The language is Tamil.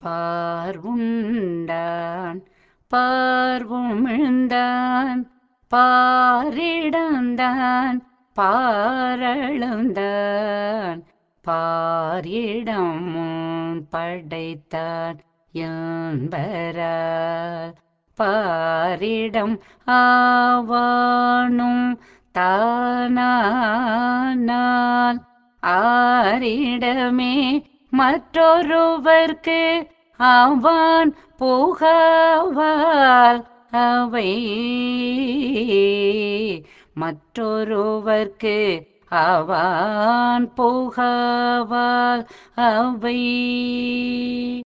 பார்வுண்டான் பார்வுமிழ்ந்தான் பாரிடந்தான் பாரளந்தான் பாரிடமும் படைத்தான் என்பரால் பாரிடம் ஆவானும் தானானால் ஆரிடமே மற்றொருவர்க்கு அவன் புகவால் அவை மற்றொருவர்க்கு அவன் புகவால் அவை